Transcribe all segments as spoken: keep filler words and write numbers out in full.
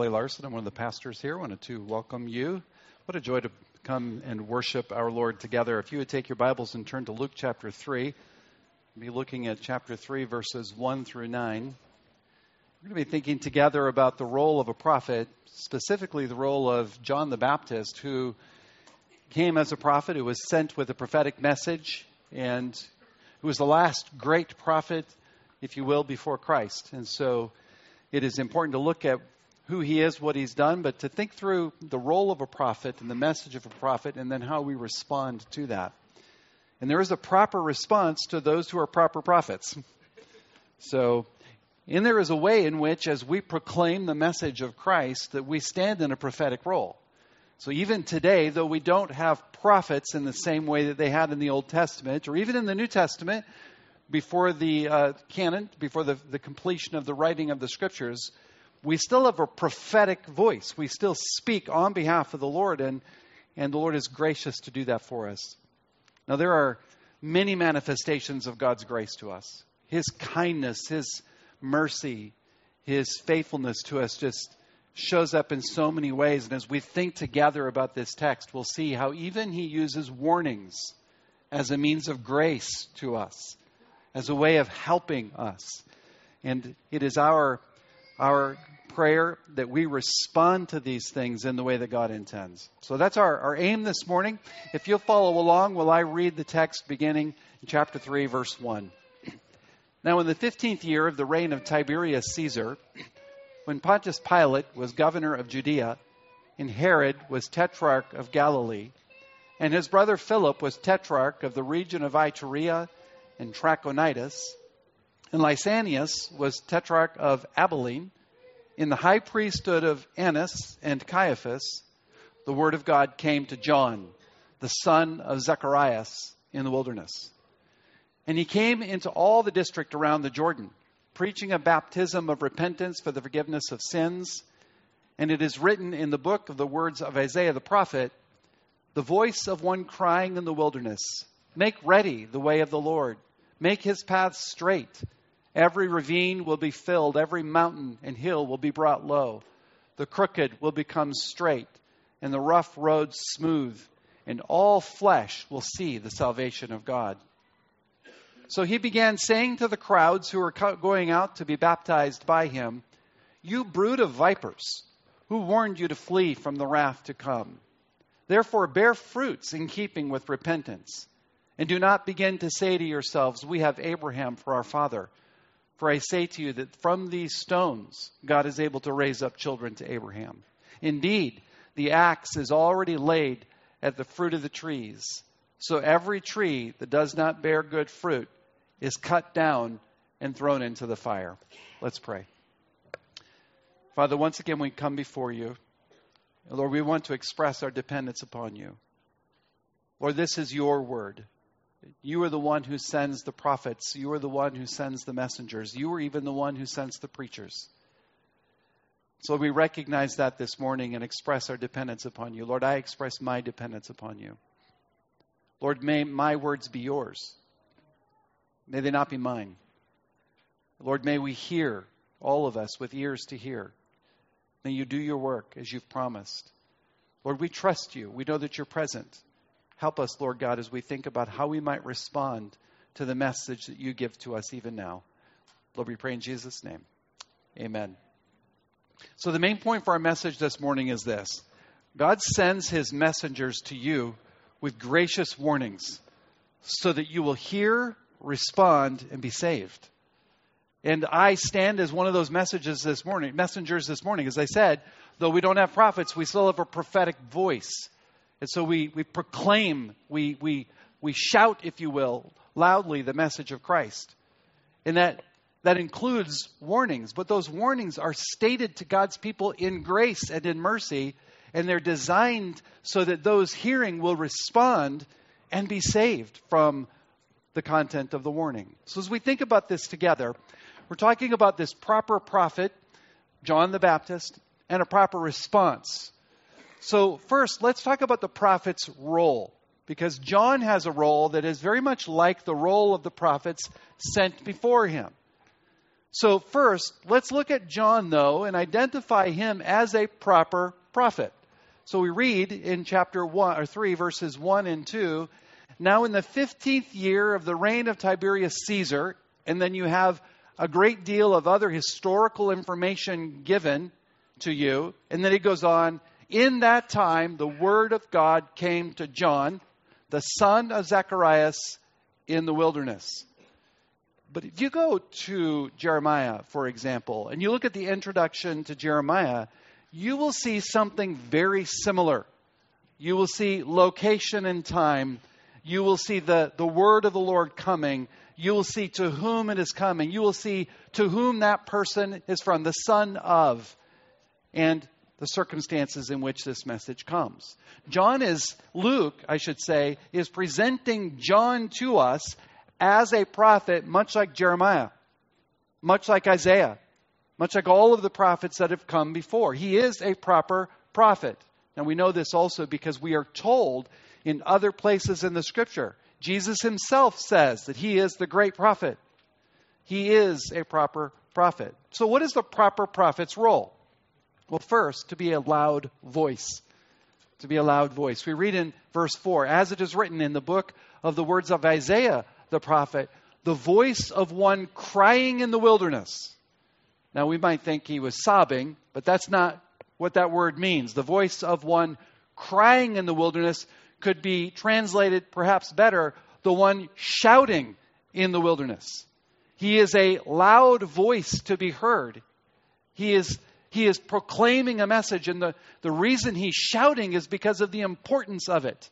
Larson. I'm one of the pastors here. I wanted to welcome you. What a joy to come and worship our Lord together. If you would take your Bibles and turn to Luke chapter three, we'll be looking at chapter three, verses one through nine. We're going to be thinking together about the role of a prophet, specifically the role of John the Baptist, who came as a prophet, who was sent with a prophetic message, and who was the last great prophet, if you will, before Christ. And so it is important to look at who he is, what he's done, but to think through the role of a prophet and the message of a prophet, and then how we respond to that. And there is a proper response to those who are proper prophets. So, and there is a way in which, as we proclaim the message of Christ, that we stand in a prophetic role. So even today, though we don't have prophets in the same way that they had in the Old Testament, or even in the New Testament, before the uh, canon, before the, the completion of the writing of the Scriptures, we still have a prophetic voice. We still speak on behalf of the Lord, and, and the Lord is gracious to do that for us. Now, there are many manifestations of God's grace to us. His kindness, His mercy, His faithfulness to us just shows up in so many ways. And as we think together about this text, we'll see how even He uses warnings as a means of grace to us, as a way of helping us. And it is our Our prayer that we respond to these things in the way that God intends. So that's our, our aim this morning. If you'll follow along while I read the text beginning in chapter three, verse one. Now in the fifteenth year of the reign of Tiberius Caesar, when Pontius Pilate was governor of Judea, and Herod was tetrarch of Galilee, and his brother Philip was tetrarch of the region of Iturea and Trachonitis, and Lysanias was tetrarch of Abilene, in the high priesthood of Annas and Caiaphas, the word of God came to John, the son of Zacharias, in the wilderness. And he came into all the district around the Jordan, preaching a baptism of repentance for the forgiveness of sins. And it is written in the book of the words of Isaiah the prophet, the voice of one crying in the wilderness, make ready the way of the Lord, make his paths straight. Every ravine will be filled, every mountain and hill will be brought low. The crooked will become straight, and the rough roads smooth, and all flesh will see the salvation of God. So he began saying to the crowds who were going out to be baptized by him, you brood of vipers, who warned you to flee from the wrath to come? Therefore bear fruits in keeping with repentance, and do not begin to say to yourselves, we have Abraham for our father. For I say to you that from these stones, God is able to raise up children to Abraham. Indeed, the axe is already laid at the fruit of the trees. So every tree that does not bear good fruit is cut down and thrown into the fire. Let's pray. Father, once again, we come before you. Lord, we want to express our dependence upon you. Lord, this is your word. You are the one who sends the prophets. You are the one who sends the messengers. You are even the one who sends the preachers. So we recognize that this morning and express our dependence upon you. Lord, I express my dependence upon you. Lord, may my words be yours. May they not be mine. Lord, may we hear, all of us, with ears to hear. May you do your work as you've promised. Lord, we trust you. We know that you're present. Help us, Lord God, as we think about how we might respond to the message that you give to us even now. Lord, we pray in Jesus' name. Amen. So the main point for our message this morning is this. God sends his messengers to you with gracious warnings so that you will hear, respond, and be saved. And I stand as one of those messages this morning, messengers this morning. As I said, though we don't have prophets, we still have a prophetic voice. And so we, we proclaim, we, we, we shout, if you will, loudly the message of Christ. And that, that includes warnings. But those warnings are stated to God's people in grace and in mercy. And they're designed so that those hearing will respond and be saved from the content of the warning. So as we think about this together, we're talking about this proper prophet, John the Baptist, and a proper response. So first, let's talk about the prophet's role, because John has a role that is very much like the role of the prophets sent before him. So first, let's look at John, though, and identify him as a proper prophet. So we read in chapter one or three, verses one and two, now in the fifteenth year of the reign of Tiberius Caesar, and then you have a great deal of other historical information given to you. And then it goes on, in that time, the word of God came to John, the son of Zacharias, in the wilderness. But if you go to Jeremiah, for example, and you look at the introduction to Jeremiah, you will see something very similar. You will see location and time. You will see the, the word of the Lord coming. You will see to whom it is coming. You will see to whom that person is from, the son of, and the circumstances in which this message comes. John is, Luke, I should say, is presenting John to us as a prophet, much like Jeremiah, much like Isaiah, much like all of the prophets that have come before. He is a proper prophet. And we know this also because we are told in other places in the Scripture. Jesus himself says that he is the great prophet. He is a proper prophet. So what is the proper prophet's role? Well, first, to be a loud voice. To be a loud voice. We read in verse four, as it is written in the book of the words of Isaiah the prophet, the voice of one crying in the wilderness. Now, we might think he was sobbing, but that's not what that word means. The voice of one crying in the wilderness could be translated perhaps better, the one shouting in the wilderness. He is a loud voice to be heard. He is He is proclaiming a message, and the, the reason he's shouting is because of the importance of it.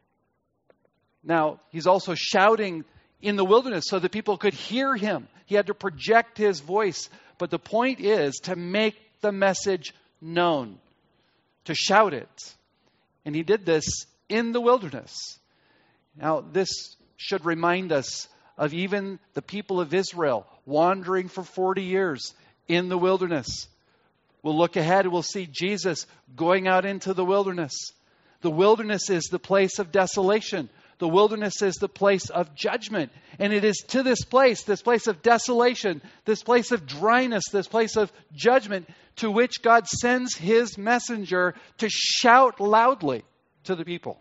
Now, he's also shouting in the wilderness so that people could hear him. He had to project his voice. But the point is to make the message known, to shout it. And he did this in the wilderness. Now, this should remind us of even the people of Israel wandering for forty years in the wilderness. We'll look ahead and we'll see Jesus going out into the wilderness. The wilderness is the place of desolation. The wilderness is the place of judgment. And it is to this place, this place of desolation, this place of dryness, this place of judgment, to which God sends his messenger to shout loudly to the people.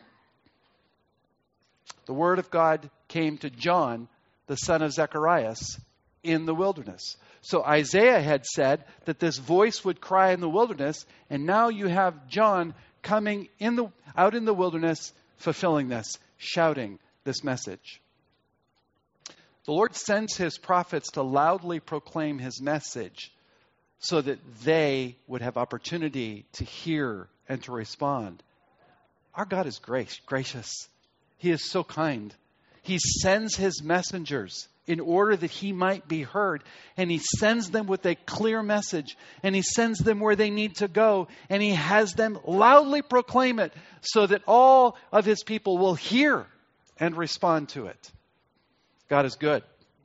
The word of God came to John, the son of Zacharias, in the wilderness. So Isaiah had said that this voice would cry in the wilderness, and now you have John coming in the out in the wilderness, fulfilling this, shouting this message. The Lord sends his prophets to loudly proclaim his message so that they would have opportunity to hear and to respond. Our God is grace, gracious. He is so kind. He sends his messengers in order that he might be heard. And he sends them with a clear message. And he sends them where they need to go. And he has them loudly proclaim it so that all of his people will hear and respond to it. God is good.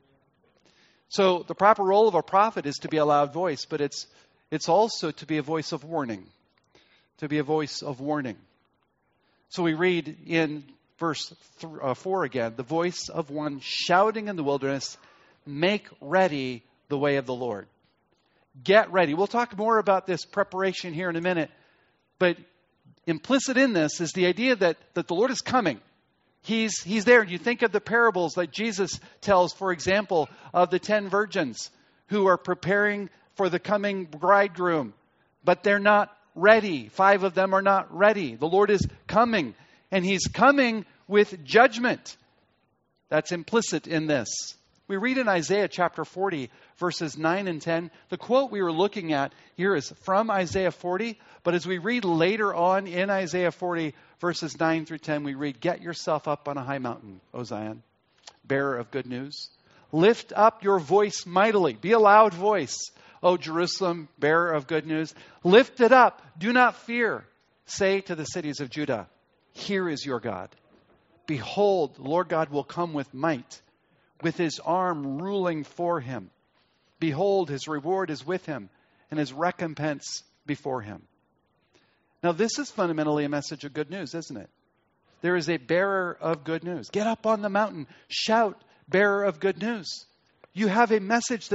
So the proper role of a prophet is to be a loud voice, but it's it's also to be a voice of warning. To be a voice of warning. So we read in verse th- uh, four again, the voice of one shouting in the wilderness, make ready the way of the Lord. Get ready. We'll talk more about this preparation here in a minute. But implicit in this is the idea that, that the Lord is coming. He's, he's there. You think of the parables that Jesus tells, for example, of the ten virgins who are preparing for the coming bridegroom, but they're not ready. Five of them are not ready. The Lord is coming, and he's coming with judgment. That's implicit in this. We read in Isaiah chapter forty, verses nine and ten. The quote we were looking at here is from Isaiah forty, but as we read later on in Isaiah forty, verses nine through ten, we read, get yourself up on a high mountain, O Zion, bearer of good news. Lift up your voice mightily. Be a loud voice, O Jerusalem, bearer of good news. Lift it up. Do not fear. Say to the cities of Judah, here is your God. Behold, the Lord God will come with might, with his arm ruling for him. Behold, his reward is with him, and his recompense before him. Now, this is fundamentally a message of good news, isn't it? There is a bearer of good news. Get up on the mountain. Shout, bearer of good news. You have a message that's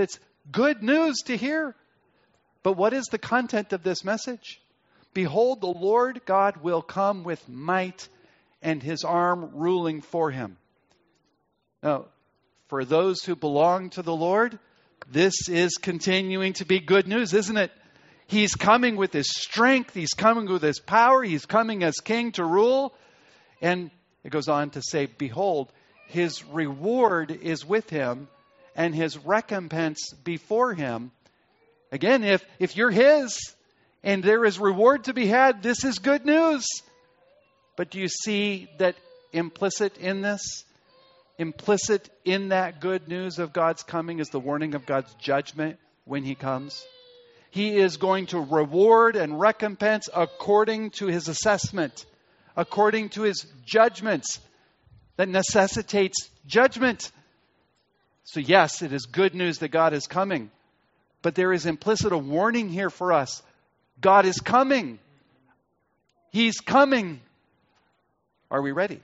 good news to hear. But what is the content of this message? Behold, the Lord God will come with might and his arm ruling for him. Now, for those who belong to the Lord, this is continuing to be good news, isn't it? He's coming with his strength. He's coming with his power. He's coming as king to rule. And it goes on to say, behold, his reward is with him and his recompense before him. Again, if, if you're his and there is reward to be had, this is good news. But do you see that implicit in this? Implicit in that good news of God's coming is the warning of God's judgment when he comes. He is going to reward and recompense according to his assessment, according to his judgments that necessitates judgment. So yes, it is good news that God is coming. But there is implicit a warning here for us. God is coming. He's coming. Are we ready?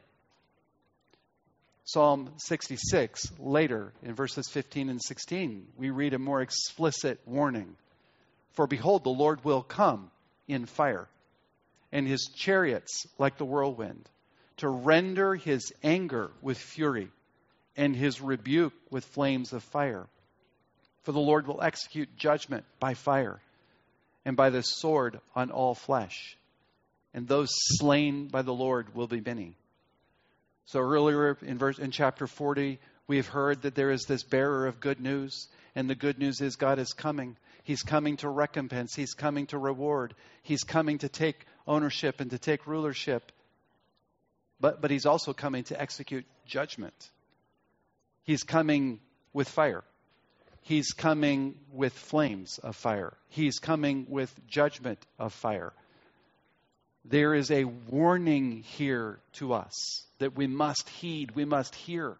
Psalm sixty-six, later in verses fifteen and sixteen, we read a more explicit warning. For behold, the Lord will come in fire, and his chariots like the whirlwind, to render his anger with fury, and his rebuke with flames of fire. For the Lord will execute judgment by fire, and by the sword on all flesh. And those slain by the Lord will be many. So earlier in verse in chapter forty, we've heard that there is this bearer of good news. And the good news is God is coming. He's coming to recompense. He's coming to reward. He's coming to take ownership and to take rulership. But, but he's also coming to execute judgment. He's coming with fire. He's coming with flames of fire. He's coming with judgment of fire. There is a warning here to us that we must heed, we must hear.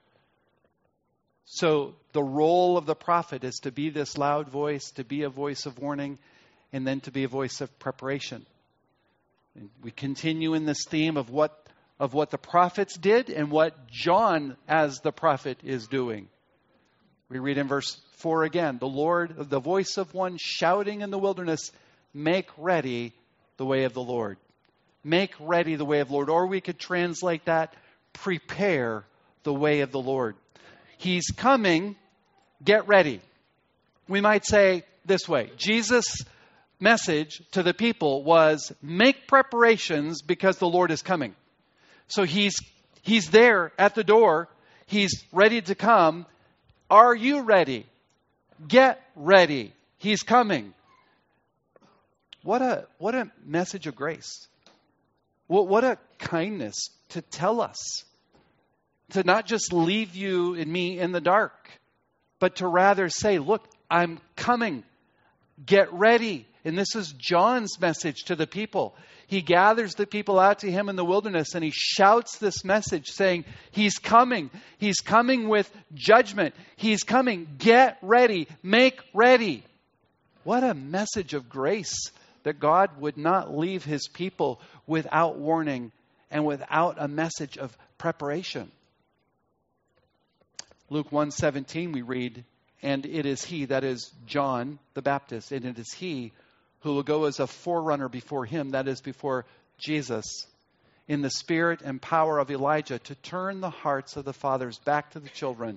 So the role of the prophet is to be this loud voice, to be a voice of warning, and then to be a voice of preparation. And we continue in this theme of what of what the prophets did and what John as the prophet is doing. We read in verse four again, the Lord, the voice of one shouting in the wilderness, make ready the way of the Lord. Make ready the way of the Lord. Or we could translate that, prepare the way of the Lord. He's coming, get ready. We might say this way, Jesus' message to the people was, make preparations because the Lord is coming. So he's he's there at the door. He's ready to come. Are you ready? Get ready. He's coming. What a what a message of grace. What, what a kindness to tell us. To not just leave you and me in the dark, but to rather say, look, I'm coming. Get ready. And this is John's message to the people. He gathers the people out to him in the wilderness and he shouts this message saying, he's coming. He's coming with judgment. He's coming. Get ready. Make ready. What a message of grace that God would not leave his people without warning and without a message of preparation. Luke one seventeen we read, and it is he, that is John the Baptist, and it is he who will go as a forerunner before him, that is before Jesus, in the spirit and power of Elijah, to turn the hearts of the fathers back to the children,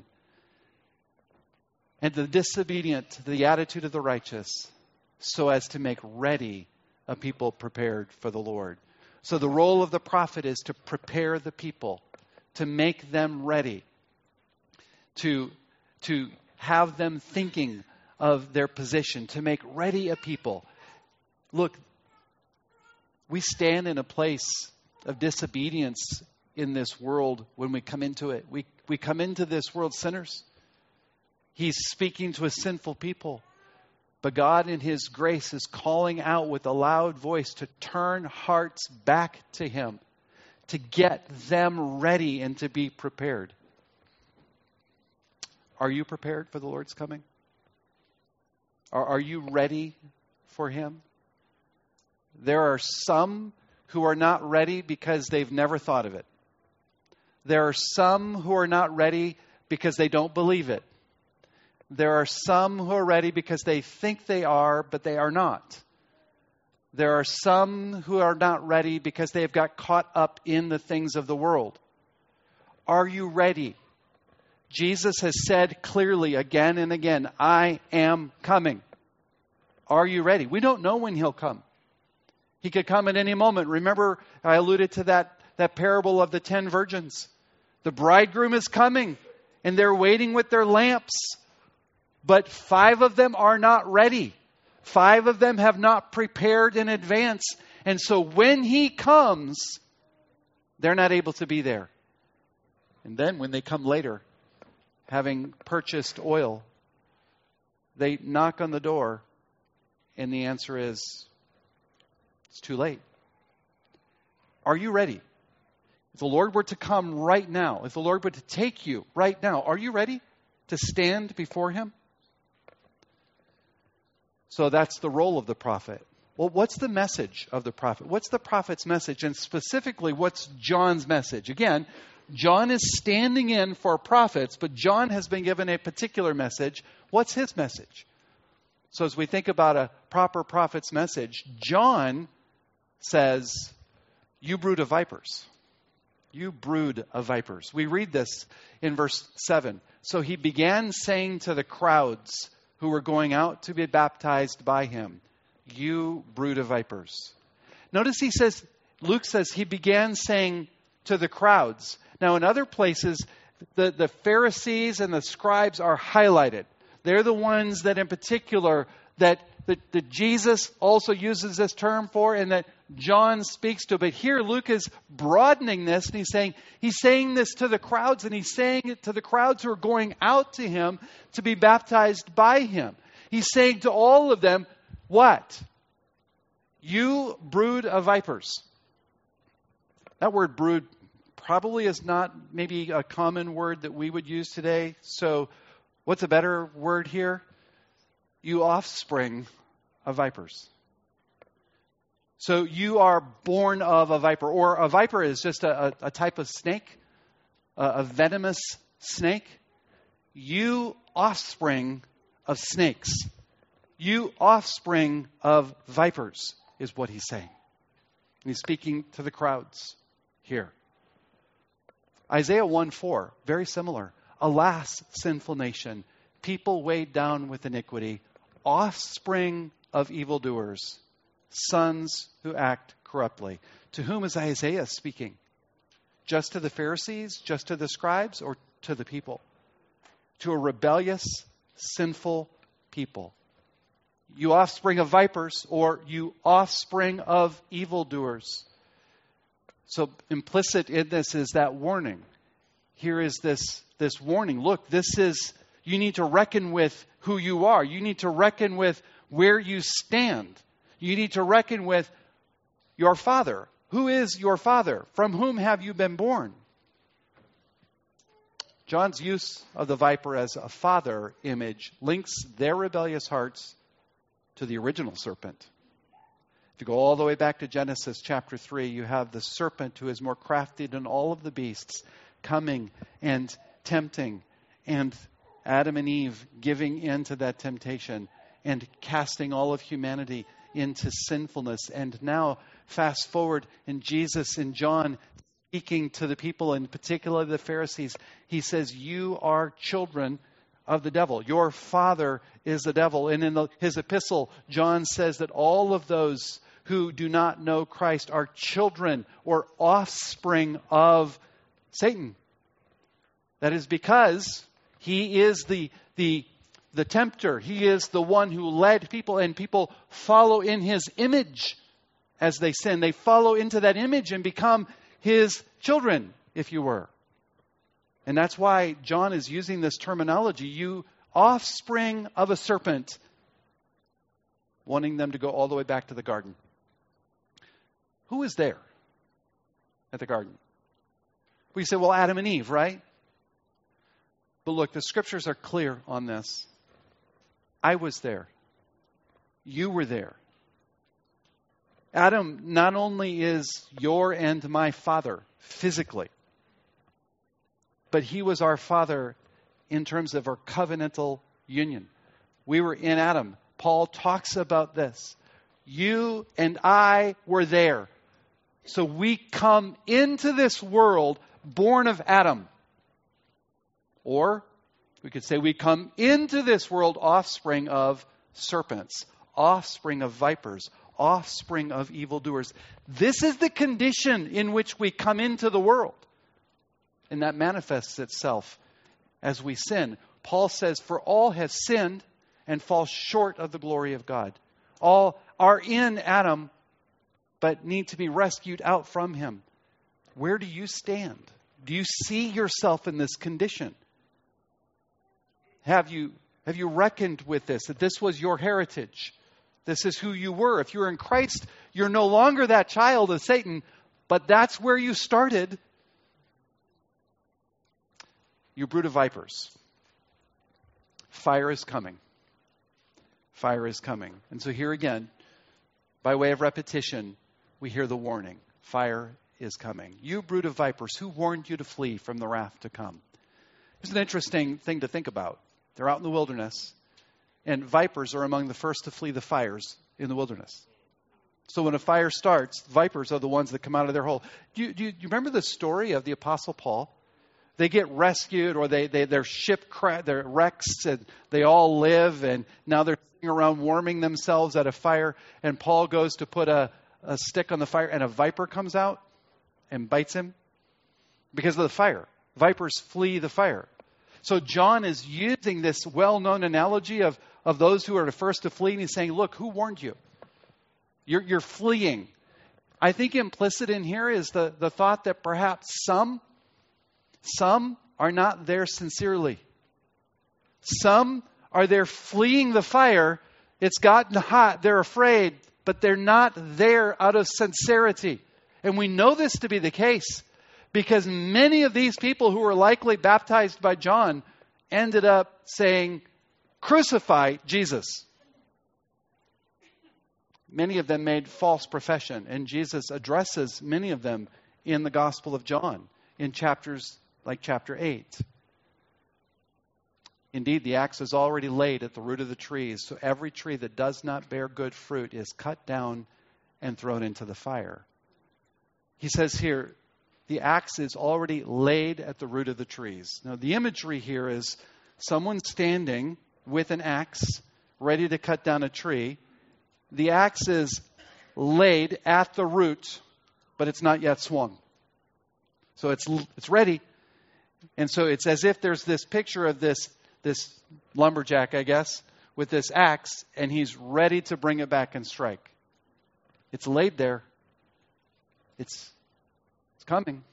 and the disobedient to the attitude of the righteous, so as to make ready a people prepared for the Lord. So the role of the prophet is to prepare the people, to make them ready, to, to have them thinking of their position, to make ready a people. Look, we stand in a place of disobedience in this world when we come into it. We, we come into this world sinners. He's speaking to a sinful people. But God in his grace is calling out with a loud voice to turn hearts back to him, to get them ready and to be prepared. Are you prepared for the Lord's coming? Are, are you ready for him? There are some who are not ready because they've never thought of it. There are some who are not ready because they don't believe it. There are some who are ready because they think they are, but they are not. There are some who are not ready because they have got caught up in the things of the world. Are you ready? Jesus has said clearly again and again, I am coming. Are you ready? We don't know when he'll come. He could come at any moment. Remember, I alluded to that, that parable of the ten virgins. The bridegroom is coming, and they're waiting with their lamps. But five of them are not ready. Five of them have not prepared in advance. And so when he comes, they're not able to be there. And then when they come later, having purchased oil, they knock on the door, and the answer is, it's too late. Are you ready? If the Lord were to come right now, if the Lord were to take you right now, are you ready to stand before him? So that's the role of the prophet. Well, what's the message of the prophet? What's the prophet's message? And specifically, what's John's message? Again, John is standing in for prophets, but John has been given a particular message. What's his message? So as we think about a proper prophet's message, John says, you brood of vipers. You brood of vipers. We read this in verse seven. So he began saying to the crowds who were going out to be baptized by him, you brood of vipers. Notice he says, Luke says he began saying to the crowds. Now in other places, the, the Pharisees and the scribes are highlighted. They're the ones that in particular that, that, that Jesus also uses this term for and that John speaks to. But here Luke is broadening this and he's saying, he's saying this to the crowds and he's saying it to the crowds who are going out to him to be baptized by him. He's saying to all of them, what? You brood of vipers. That word brood probably is not maybe a common word that we would use today. So what's a better word here? You offspring of vipers. So you are born of a viper. Or a viper is just a, a, a type of snake, a, a venomous snake. You offspring of snakes. You offspring of vipers is what he's saying. And he's speaking to the crowds here. Isaiah one four, very similar. Alas, sinful nation, people weighed down with iniquity, offspring of evildoers, sons who act corruptly. To whom is Isaiah speaking? Just to the Pharisees, just to the scribes, or to the people? To a rebellious, sinful people. You offspring of vipers, or you offspring of evildoers. So implicit in this is that warning. Here is this, this warning. Look, this is, you need to reckon with who you are. You need to reckon with where you stand. You need to reckon with your father. Who is your father? From whom have you been born? John's use of the viper as a father image links their rebellious hearts to the original serpent. If you go all the way back to Genesis chapter three, you have the serpent who is more crafty than all of the beasts coming and tempting, and Adam and Eve giving in to that temptation and casting all of humanity into sinfulness. And now fast forward, and Jesus and John speaking to the people, in particular the Pharisees, he says, you are children of the devil. Your father is the devil. And in the, his epistle, John says that all of those who do not know Christ are children or offspring of Satan. That is because he is the, the, the tempter. He is the one who led people, and people follow in his image as they sin. They follow into that image and become his children, if you were. And that's why John is using this terminology, you offspring of a serpent, wanting them to go all the way back to the garden. Who is there at the garden? We say, well, Adam and Eve, right? But look, the scriptures are clear on this. I was there. You were there. Adam not only is your and my father physically, but he was our father in terms of our covenantal union. We were in Adam. Paul talks about this. You and I were there. So we come into this world born of Adam. Or we could say we come into this world offspring of serpents, offspring of vipers, offspring of evildoers. This is the condition in which we come into the world. And that manifests itself as we sin. Paul says, for all have sinned and fall short of the glory of God. All are in Adam, but need to be rescued out from him. Where do you stand? Do you see yourself in this condition? Have you, have you reckoned with this, that this was your heritage? This is who you were. If you're in Christ, you're no longer that child of Satan, but that's where you started. You brood of vipers. Fire is coming. Fire is coming. And so here again, by way of repetition, we hear the warning. Fire is coming. You brood of vipers, who warned you to flee from the wrath to come? Here's an interesting thing to think about. They're out in the wilderness, and vipers are among the first to flee the fires in the wilderness. So when a fire starts, vipers are the ones that come out of their hole. Do you, do you, do you remember the story of the Apostle Paul? They get rescued, or they, they their ship cra- their wrecks, and they all live, and now they're sitting around warming themselves at a fire, and Paul goes to put a, a stick on the fire, and a viper comes out and bites him because of the fire. Vipers flee the fire. So John is using this well-known analogy of, of those who are the first to flee, and he's saying, look, who warned you? You're, you're fleeing. I think implicit in here is the, the thought that perhaps some, some are not there sincerely. Some are there fleeing the fire. It's gotten hot. They're afraid, but they're not there out of sincerity. And we know this to be the case, because many of these people who were likely baptized by John ended up saying, crucify Jesus. Many of them made false profession, and Jesus addresses many of them in the Gospel of John, in chapters like chapter eight. Indeed, the axe is already laid at the root of the trees, so every tree that does not bear good fruit is cut down and thrown into the fire. He says here, the axe is already laid at the root of the trees. Now, the imagery here is someone standing with an axe, ready to cut down a tree. The axe is laid at the root, but it's not yet swung. So it's it's ready. And so it's as if there's this picture of this, this lumberjack, I guess, with this axe, and he's ready to bring it back and strike. It's laid there. It's It's coming.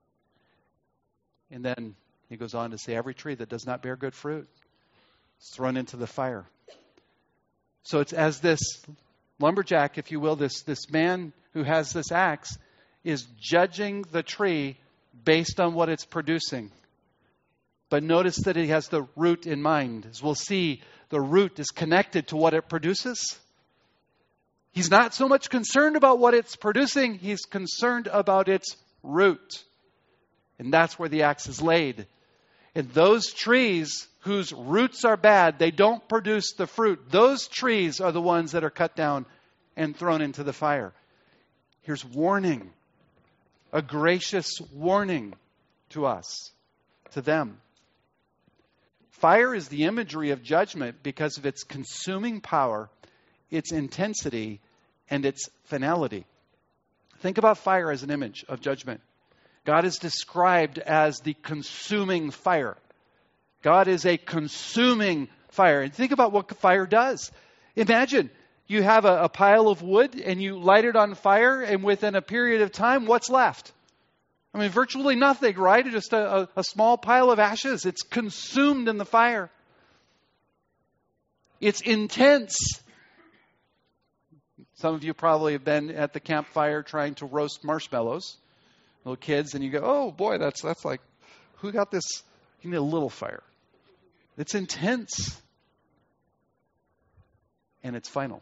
And then he goes on to say, every tree that does not bear good fruit is thrown into the fire. So it's as this lumberjack, if you will, this, this man who has this axe is judging the tree based on what it's producing. But notice that he has the root in mind. As we'll see, the root is connected to what it produces. He's not so much concerned about what it's producing. He's concerned about its root. And that's where the axe is laid. And those trees whose roots are bad, they don't produce the fruit. Those trees are the ones that are cut down and thrown into the fire. Here's warning. A gracious warning to us, to them. Fire is the imagery of judgment because of its consuming power, its intensity, and its finality. Think about fire as an image of judgment. God is described as the consuming fire. God is a consuming fire. And think about what fire does. Imagine you have a, a pile of wood and you light it on fire, and within a period of time, what's left? I mean, virtually nothing, right? Just a, a, a small pile of ashes. It's consumed in the fire. It's intense. Some of you probably have been at the campfire trying to roast marshmallows, little kids, and you go, oh boy, that's that's like, who got this? You need a little fire. It's intense. And it's final.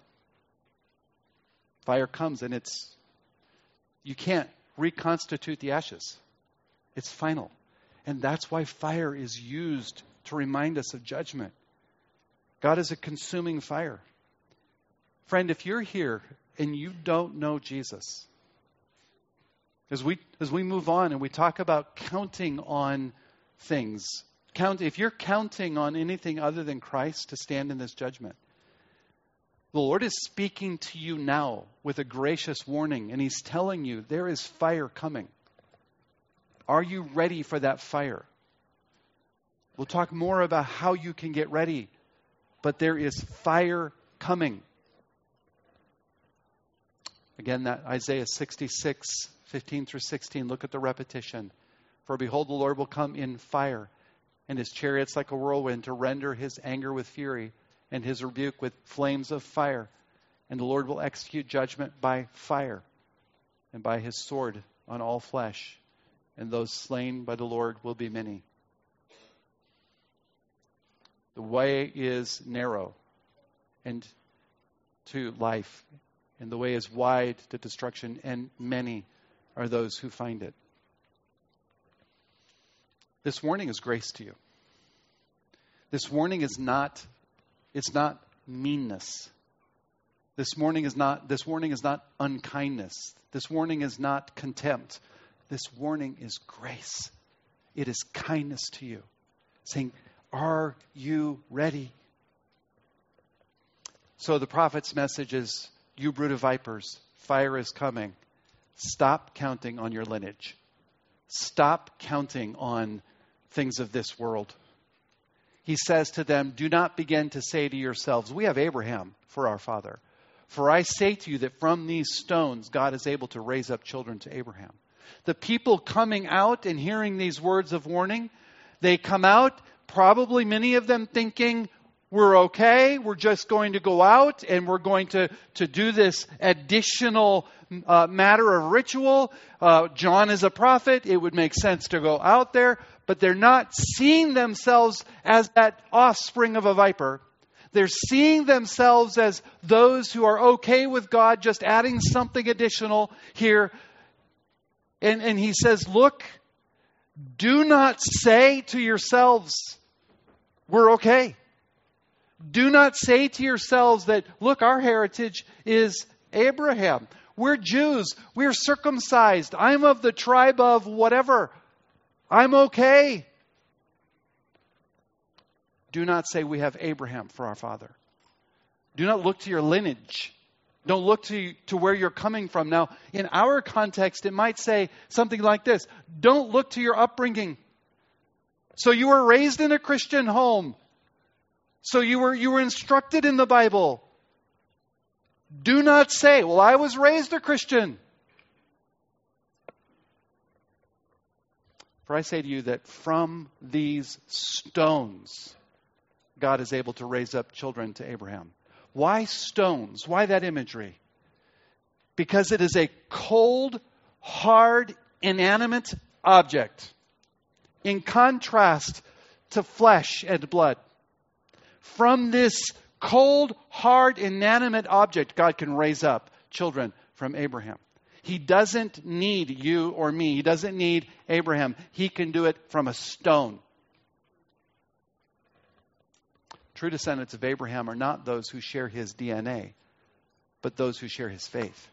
Fire comes and it's, you can't reconstitute the ashes. It's final. And that's why fire is used to remind us of judgment. God is a consuming fire. Friend, if you're here and you don't know Jesus, as we as we move on and we talk about counting on things, count if you're counting on anything other than Christ to stand in this judgment, the Lord is speaking to you now with a gracious warning, and He's telling you there is fire coming. Are you ready for that fire? We'll talk more about how you can get ready, but there is fire coming. Again, that Isaiah sixty-six, fifteen through sixteen, look at the repetition. For behold, the Lord will come in fire, and His chariots like a whirlwind, to render His anger with fury, and His rebuke with flames of fire. And the Lord will execute judgment by fire, and by His sword on all flesh. And those slain by the Lord will be many. The way is narrow and to life, and the way is wide to destruction, and many are those who find it. This warning is grace to you. This warning is not, it's not meanness. This warning is not, this warning is not unkindness. This warning is not contempt. This warning is grace. It is kindness to you, saying, are you ready? So the prophet's message is, you brood of vipers, fire is coming. Stop counting on your lineage. Stop counting on things of this world. He says to them, do not begin to say to yourselves, we have Abraham for our father. For I say to you that from these stones, God is able to raise up children to Abraham. The people coming out and hearing these words of warning, they come out, probably many of them thinking, we're okay, we're just going to go out and we're going to, to do this additional uh, matter of ritual. Uh, John is a prophet, it would make sense to go out there, but they're not seeing themselves as that offspring of a viper. They're seeing themselves as those who are okay with God just adding something additional here. And, and he says, look, do not say to yourselves, we're okay. Do not say to yourselves that, look, our heritage is Abraham. We're Jews. We're circumcised. I'm of the tribe of whatever. I'm okay. Do not say we have Abraham for our father. Do not look to your lineage. Don't look to, to where you're coming from. Now, in our context, it might say something like this. Don't look to your upbringing. So you were raised in a Christian home. So you were you were instructed in the Bible. Do not say, well, I was raised a Christian. For I say to you that from these stones, God is able to raise up children to Abraham. Why stones? Why that imagery? Because it is a cold, hard, inanimate object. In contrast to flesh and blood. From this cold, hard, inanimate object, God can raise up children from Abraham. He doesn't need you or me. He doesn't need Abraham. He can do it from a stone. True descendants of Abraham are not those who share his D N A, but those who share his faith.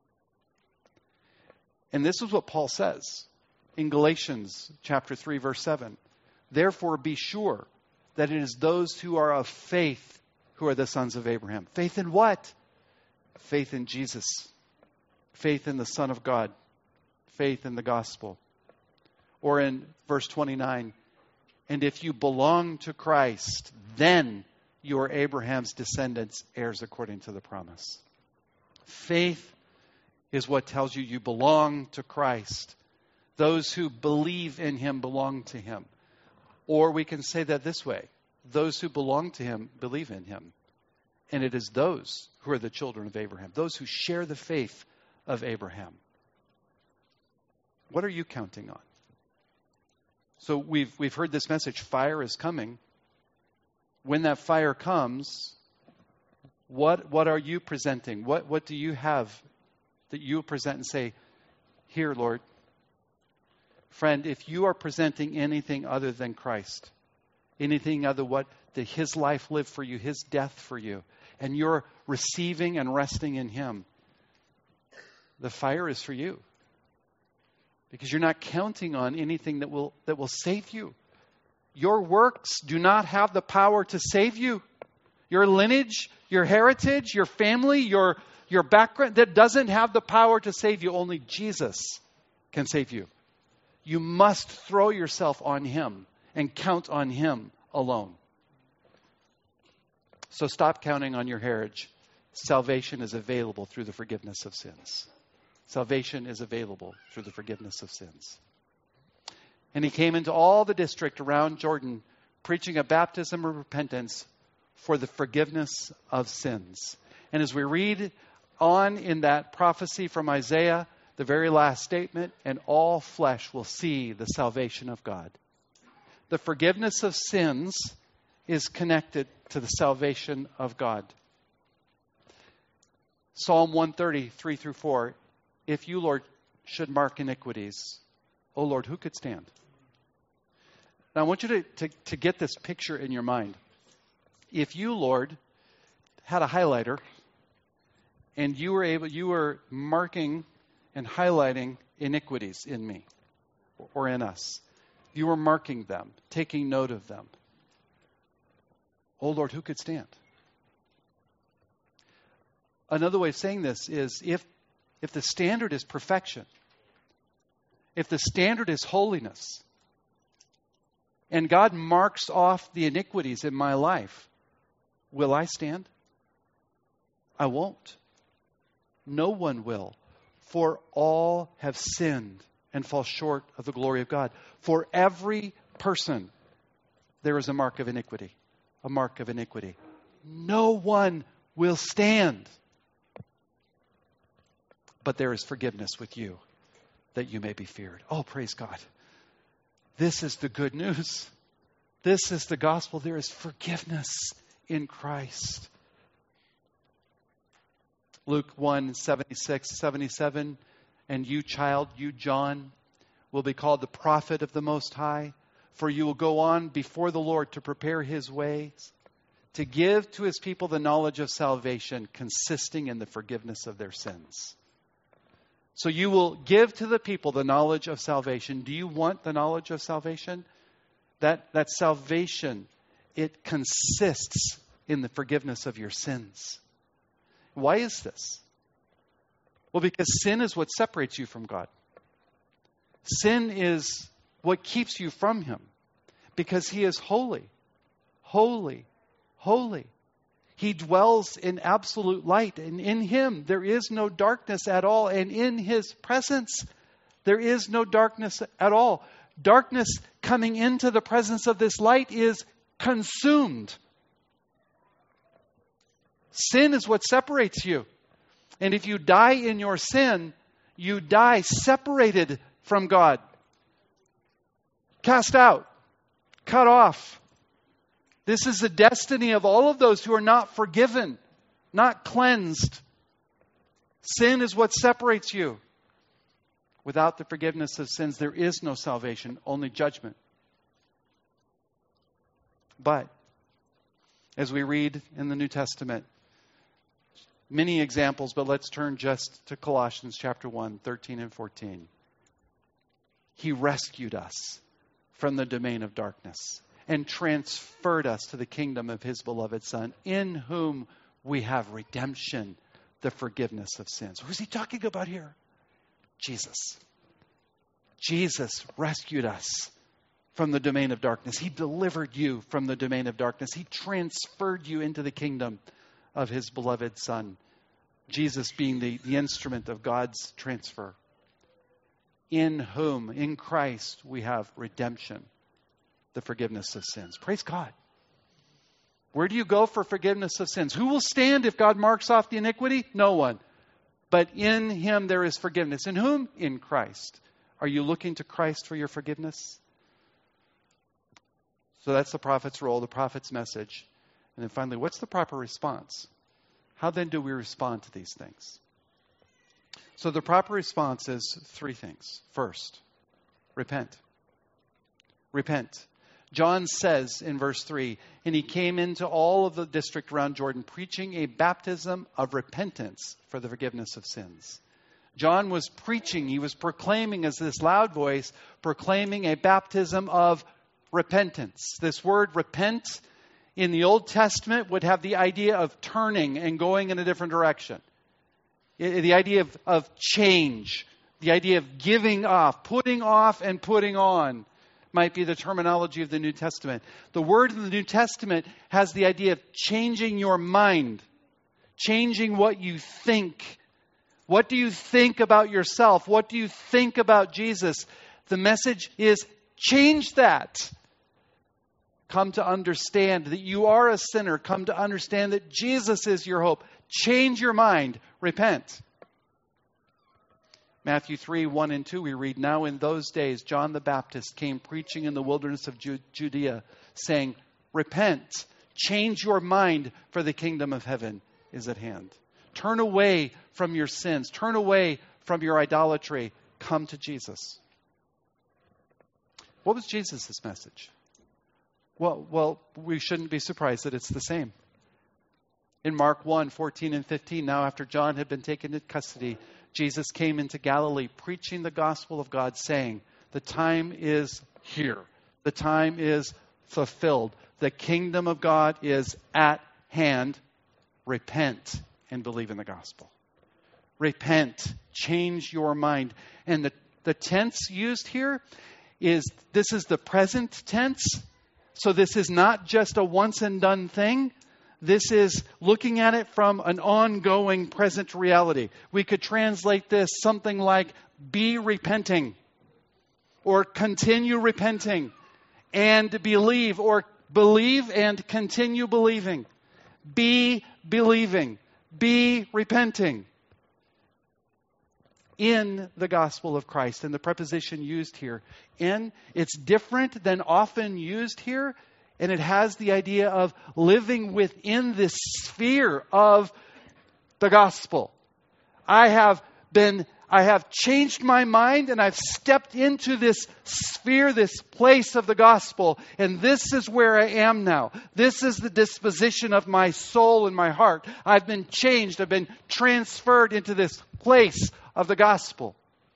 And this is what Paul says in Galatians chapter three, verse seven. Therefore, be sure that it is those who are of faith who are the sons of Abraham. Faith in what? Faith in Jesus. Faith in the Son of God. Faith in the gospel. Or in verse twenty-nine, and if you belong to Christ, then you are Abraham's descendants, heirs according to the promise. Faith is what tells you you belong to Christ. Those who believe in Him belong to Him. Or we can say that this way. Those who belong to Him believe in Him. And it is those who are the children of Abraham. Those who share the faith of Abraham. What are you counting on? So we've we've heard this message, fire is coming. When that fire comes, what what are you presenting? What what do you have that you present and say, here, Lord? Friend, if you are presenting anything other than Christ, anything other what that his life lived for you, his death for you, and you're receiving and resting in him, the fire is for you. Because you're not counting on anything that will that will save you. Your works do not have the power to save you. Your lineage, your heritage, your family, your, your background, that doesn't have the power to save you. Only Jesus can save you. You must throw yourself on him and count on him alone. So stop counting on your heritage. Salvation is available through the forgiveness of sins. Salvation is available through the forgiveness of sins. And he came into all the district around Jordan, preaching a baptism of repentance for the forgiveness of sins. And as we read on in that prophecy from Isaiah, the very last statement, and all flesh will see the salvation of God. The forgiveness of sins is connected to the salvation of God. Psalm one thirty, three through four. If you, Lord, should mark iniquities, O Lord, who could stand? Now I want you to, to, to get this picture in your mind. If you, Lord, had a highlighter and you were able, you were marking and highlighting iniquities in me or in us, you were marking them, taking note of them. Oh Lord, who could stand? Another way of saying this is if if the standard is perfection, if the standard is holiness, and God marks off the iniquities in my life, will I stand? I won't. No one will. For all have sinned and fall short of the glory of God. For every person, there is a mark of iniquity. A mark of iniquity. No one will stand. But there is forgiveness with you, that you may be feared. Oh, praise God. This is the good news. This is the gospel. There is forgiveness in Christ. Luke one, seventy-six, seventy-seven. And you, child, you, John, will be called the prophet of the Most High, for you will go on before the Lord to prepare his ways, to give to his people the knowledge of salvation, consisting in the forgiveness of their sins. So you will give to the people the knowledge of salvation. Do you want the knowledge of salvation? That, that salvation, it consists in the forgiveness of your sins. Why is this? Well, because sin is what separates you from God. Sin is what keeps you from him. Because he is holy, holy, holy. He dwells in absolute light, and in him there is no darkness at all. And in his presence, there is no darkness at all. Darkness coming into the presence of this light is consumed. Sin is what separates you. And if you die in your sin, you die separated from God. Cast out. Cut off. This is the destiny of all of those who are not forgiven, not cleansed. Sin is what separates you. Without the forgiveness of sins, there is no salvation, only judgment. But, as we read in the New Testament, many examples, but let's turn just to Colossians chapter one, thirteen and fourteen. He rescued us from the domain of darkness and transferred us to the kingdom of his beloved Son, in whom we have redemption, the forgiveness of sins. Who's he talking about here? Jesus. Jesus rescued us from the domain of darkness. He delivered you from the domain of darkness. He transferred you into the kingdom of his beloved Son. Jesus being the, the instrument of God's transfer. In whom, in Christ, we have redemption, the forgiveness of sins. Praise God. Where do you go for forgiveness of sins? Who will stand if God marks off the iniquity? No one. But in him there is forgiveness. In whom? In Christ. Are you looking to Christ for your forgiveness? So that's the prophet's role, the prophet's message. And then finally, what's the proper response? How then do we respond to these things? So the proper response is three things. First, repent. Repent. John says in verse three, and he came into all of the district around Jordan, preaching a baptism of repentance for the forgiveness of sins. John was preaching, he was proclaiming as this loud voice, proclaiming a baptism of repentance. This word repent in the Old Testament would have the idea of turning and going in a different direction. The idea of, of change, the idea of giving off, putting off and putting on might be the terminology of the New Testament. The word in the New Testament has the idea of changing your mind, changing what you think. What do you think about yourself? What do you think about Jesus? The message is change that. Come to understand that you are a sinner. Come to understand that Jesus is your hope. Change your mind. Repent. Matthew three, one and two, we read, now in those days, John the Baptist came preaching in the wilderness of Ju- Judea, saying, repent, change your mind, for the kingdom of heaven is at hand. Turn away from your sins. Turn away from your idolatry. Come to Jesus. What was Jesus' message? Well, well, we shouldn't be surprised that it's the same. In Mark one, fourteen and fifteen, now after John had been taken into custody, Jesus came into Galilee preaching the gospel of God, saying, the time is here. The time is fulfilled. The kingdom of God is at hand. Repent and believe in the gospel. Repent. Change your mind. And the, the tense used here is, this is the present tense. So this is not just a once and done thing. This is looking at it from an ongoing present reality. We could translate this something like, be repenting, or continue repenting, and believe, or believe and continue believing. Be believing. Be repenting in the gospel of Christ. And the preposition used here, in, it's different than often used here. And it has the idea of living within this sphere of the gospel. I have been, I have changed my mind and I've stepped into this sphere, this place of the gospel. And this is where I am now. This is the disposition of my soul and my heart. I've been changed. I've been transferred into this place of the gospel.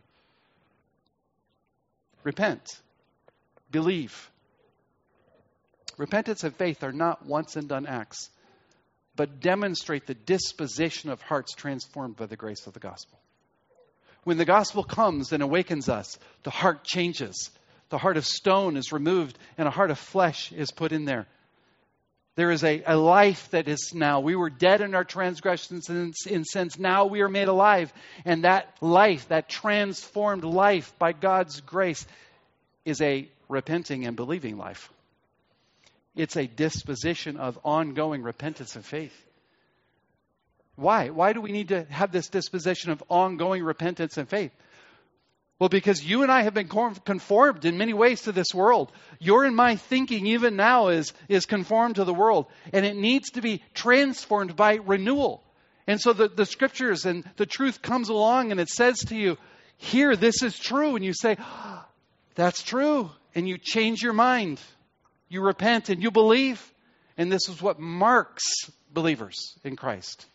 Repent. Believe. Repentance and faith are not once and done acts, but demonstrate the disposition of hearts transformed by the grace of the gospel. When the gospel comes and awakens us, the heart changes. The heart of stone is removed and a heart of flesh is put in there. There is a, a life that is now. We were dead in our transgressions and in sins. Now we are made alive. And that life, that transformed life by God's grace, is a repenting and believing life. It's a disposition of ongoing repentance and faith. Why? Why do we need to have this disposition of ongoing repentance and faith? Well, because you and I have been conformed in many ways to this world. Your and my thinking even now is, is conformed to the world. And it needs to be transformed by renewal. And so the, the scriptures and the truth comes along and it says to you, here, this is true. And you say, oh, that's true. And you change your mind. You repent and you believe. And this is what marks believers in Christ.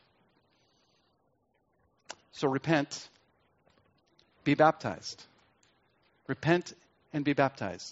So repent, be baptized. Repent and be baptized.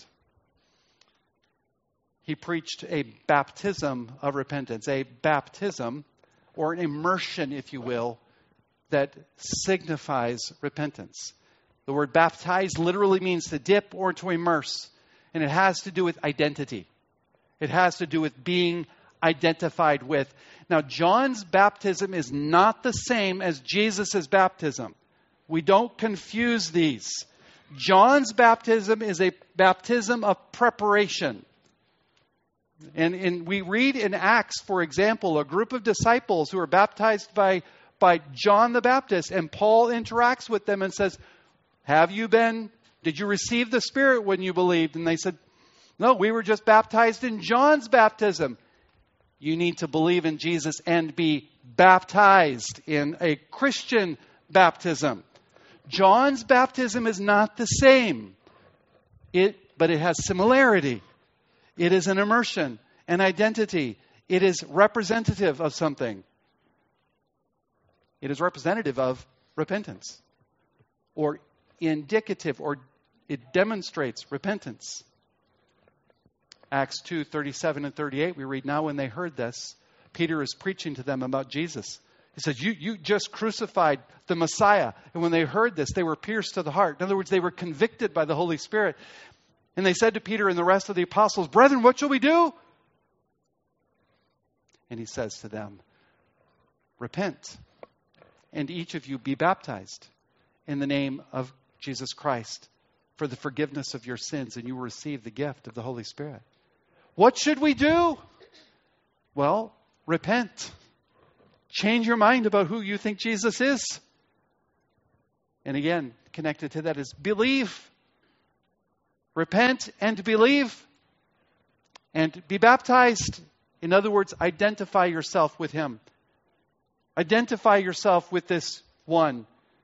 He preached a baptism of repentance, a baptism or an immersion, if you will, that signifies repentance. The word baptize literally means to dip or to immerse. And it has to do with identity. It has to do with being identified with. Now, John's baptism is not the same as Jesus' baptism. We don't confuse these. John's baptism is a baptism of preparation. And, and we read in Acts, for example, a group of disciples who are baptized by, by John the Baptist. And Paul interacts with them and says, have you been, did you receive the Spirit when you believed? And they said, no, we were just baptized in John's baptism. You need to believe in Jesus and be baptized in a Christian baptism. John's baptism is not the same, it, but it has similarity. It is an immersion, an identity. It is representative of something. It is representative of repentance, or indicative, or it demonstrates repentance. Acts two, thirty-seven and thirty-eight, we read, now when they heard this, Peter is preaching to them about Jesus. He says, you, you just crucified the Messiah. And when they heard this, they were pierced to the heart. In other words, they were convicted by the Holy Spirit. And they said to Peter and the rest of the apostles, brethren, what shall we do? And he says to them, repent, and each of you be baptized in the name of Jesus Christ for the forgiveness of your sins, and you will receive the gift of the Holy Spirit. What should we do? Well, repent. Change your mind about who you think Jesus is. And again, connected to that is believe. Repent and believe. And be baptized. In other words, identify yourself with Him. Identify yourself with this one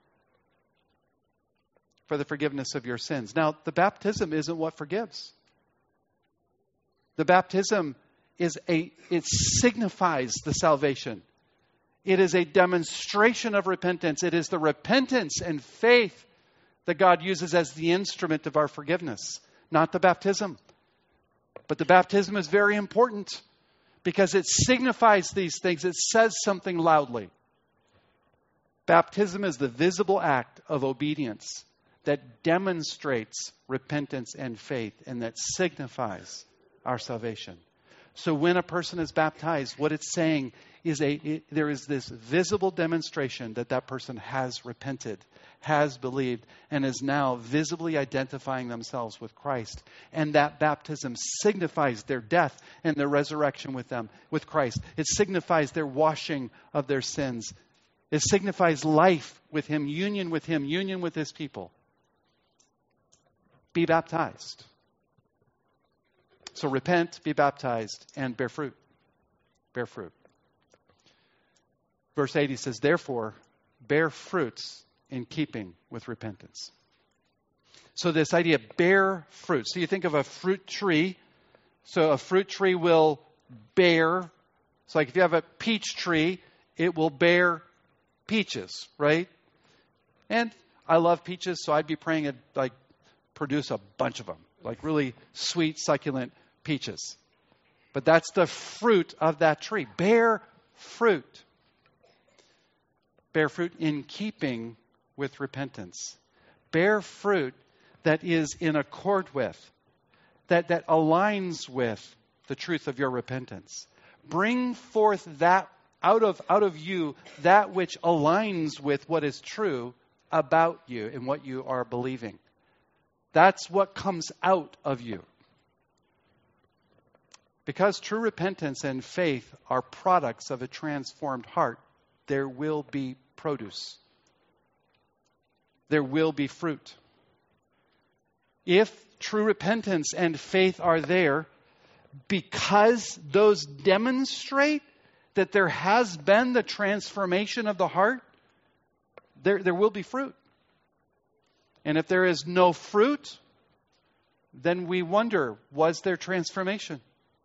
for the forgiveness of your sins. Now, the baptism isn't what forgives. The baptism is a, it signifies the salvation. It is a demonstration of repentance. It is the repentance and faith that God uses as the instrument of our forgiveness, not the baptism. But the baptism is very important because it signifies these things. It says something loudly. Baptism is the visible act of obedience that demonstrates repentance and faith and that signifies our salvation. So when a person is baptized, what it's saying is a it, there is this visible demonstration that that person has repented, has believed, and is now visibly identifying themselves with Christ. And that baptism signifies their death and their resurrection with them, with Christ. It signifies their washing of their sins. It signifies life with Him, union with Him, union with His people. Be baptized. So repent, be baptized, and bear fruit. Bear fruit. Verse eight, he says, therefore, bear fruits in keeping with repentance. So this idea, bear fruit. So you think of a fruit tree. So a fruit tree will bear. So like if you have a peach tree, it will bear peaches, right? And I love peaches, so I'd be praying it like produce a bunch of them. Like really sweet, succulent peaches. But that's the fruit of that tree. Bear fruit. Bear fruit in keeping with repentance. Bear fruit that is in accord with, that, that aligns with the truth of your repentance. Bring forth that out of, out of you, that which aligns with what is true about you and what you are believing. That's what comes out of you. Because true repentance and faith are products of a transformed heart, there will be produce. There will be fruit. If true repentance and faith are there, because those demonstrate that there has been the transformation of the heart, there, there will be fruit. And if there is no fruit, then we wonder, was there transformation?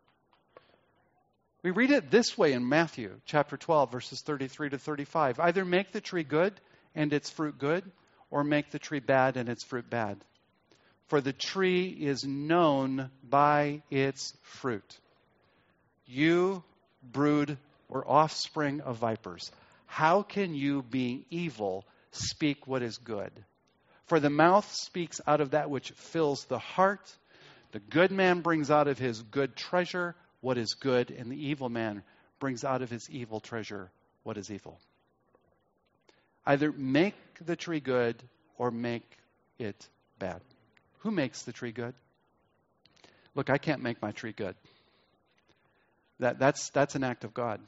We read it this way in Matthew chapter twelve, verses thirty-three to thirty-five. Either make the tree good and its fruit good, or make the tree bad and its fruit bad. For the tree is known by its fruit. You, brood or offspring of vipers, how can you, being evil, speak what is good? For the mouth speaks out of that which fills the heart. The good man brings out of his good treasure what is good, and the evil man brings out of his evil treasure what is evil. Either make the tree good or make it bad. Who makes the tree good? Look, I can't make my tree good. That, that's, that's an act of God.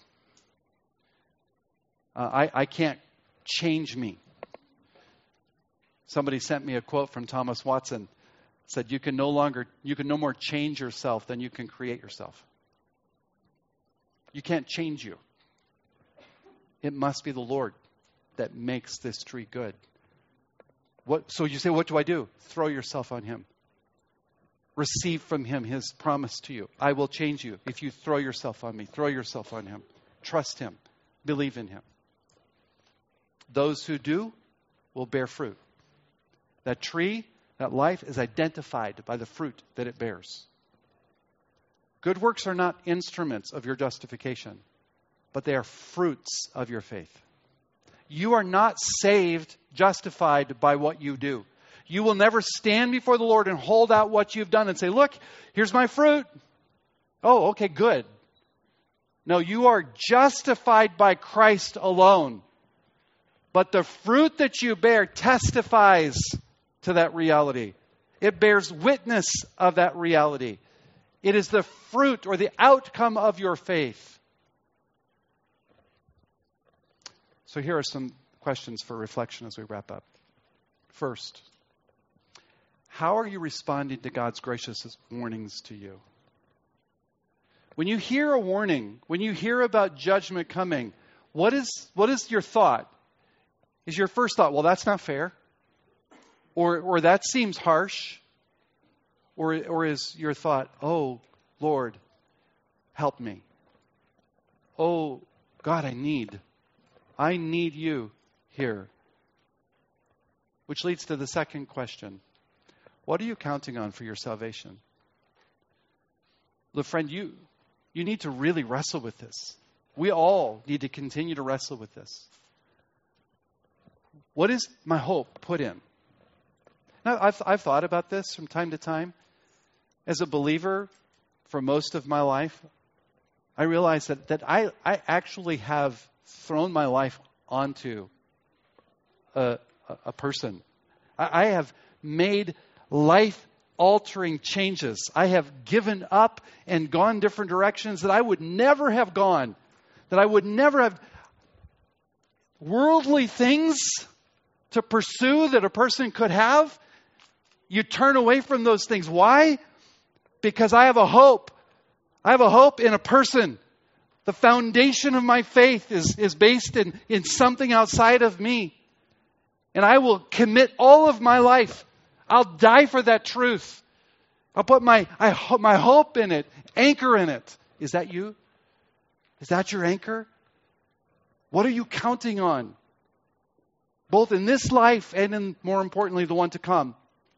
Uh, I, I can't change me. Somebody sent me a quote from Thomas Watson. It said, you can no longer, you can no more change yourself than you can create yourself. You can't change you. It must be the Lord that makes this tree good. What? So you say, what do I do? Throw yourself on Him. receive from him his promise to you. I will change you if you throw yourself on me. Throw yourself on him. Trust him. Believe in him. Those who do will bear fruit. That tree, that life is identified by the fruit that it bears. Good works are not instruments of your justification, but they are fruits of your faith. You are not saved, justified by what you do. You will never stand before the Lord and hold out what you've done and say, look, here's my fruit. Oh, okay, good. No, you are justified by Christ alone. But the fruit that you bear testifies to that reality. It bears witness of that reality. It is the fruit or the outcome of your faith. So here are some questions for reflection as we wrap up. First, how are you responding to God's gracious warnings to you? When you hear a warning, when you hear about judgment coming, what is what is your thought? Is your first thought, well, that's not fair? Or or that seems harsh? Or or is your thought, oh, Lord, help me. Oh, God, I need. I need you here. Which leads to the second question. What are you counting on for your salvation? Look, friend, you, you need to really wrestle with this. We all need to continue to wrestle with this. What is my hope put in? Now, I've, I've thought about this from time to time. As a believer, for most of my life, I realize that, that I, I actually have thrown my life onto a, a, a person. I, I have made life-altering changes. I have given up and gone different directions that I would never have gone, that I would never have. Worldly things to pursue that a person could have, you turn away from those things. Why? Because I have a hope. I have a hope in a person. The foundation of my faith is, is based in, in something outside of me. And I will commit all of my life. I'll die for that truth. I'll put my, I, my hope in it, anchor in it. Is that you? Is that your anchor? What are you counting on? Both in this life and in, more importantly, the one to come.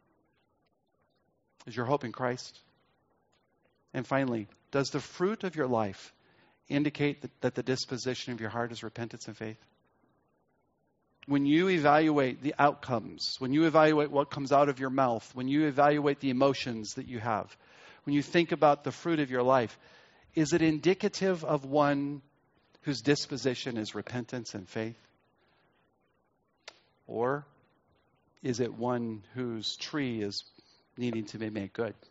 Is your hope in Christ? And finally, does the fruit of your life indicate that, that the disposition of your heart is repentance and faith? When you evaluate the outcomes, when you evaluate what comes out of your mouth, when you evaluate the emotions that you have, when you think about the fruit of your life, is it indicative of one whose disposition is repentance and faith? Or is it one whose tree is needing to be made good?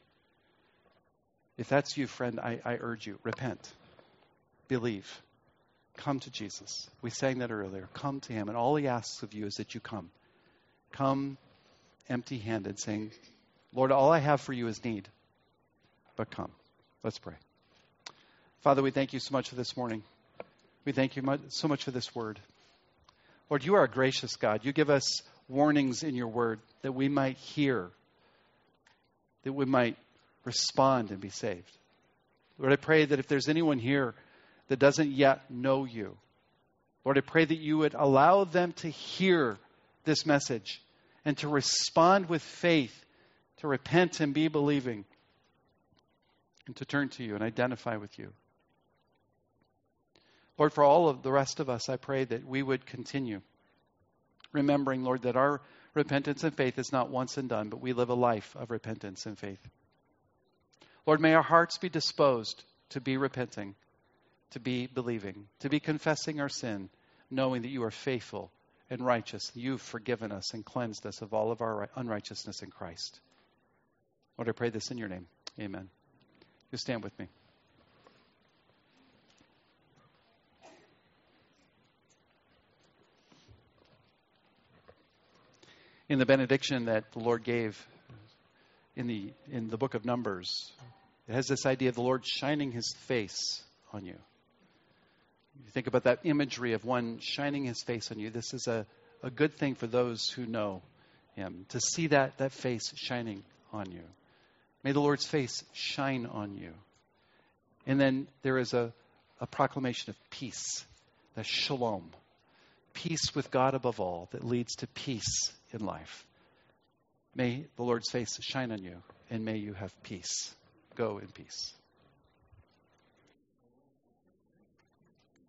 If that's you, friend, I, I urge you, repent. Believe. Come to Jesus. We sang that earlier. Come to him. And all he asks of you is that you come. Come empty-handed, saying, Lord, all I have for you is need. But come. Let's pray. Father, we thank you so much for this morning. We thank you much, so much for this word. Lord, you are a gracious God. You give us warnings in your word that we might hear, that we might respond and be saved. Lord, I pray that if there's anyone here that doesn't yet know you, Lord, I pray that you would allow them to hear this message and to respond with faith, to repent and be believing, and to turn to you and identify with you. Lord, for all of the rest of us, I pray that we would continue remembering, Lord, that our repentance and faith is not once and done, but we live a life of repentance and faith. Lord, may our hearts be disposed to be repenting, to be believing, to be confessing our sin, knowing that you are faithful and righteous. You've forgiven us and cleansed us of all of our unrighteousness in Christ. Lord, I pray this in your name. Amen. You stand with me. In the benediction that the Lord gave in the in the book of Numbers, it has this idea of the Lord shining his face on you. You think about that imagery of one shining his face on you. This is a, a good thing for those who know him, to see that, that face shining on you. May the Lord's face shine on you. And then there is a, a proclamation of peace, the shalom, peace with God above all that leads to peace in life. May the Lord's face shine on you, and may you have peace. Go in peace.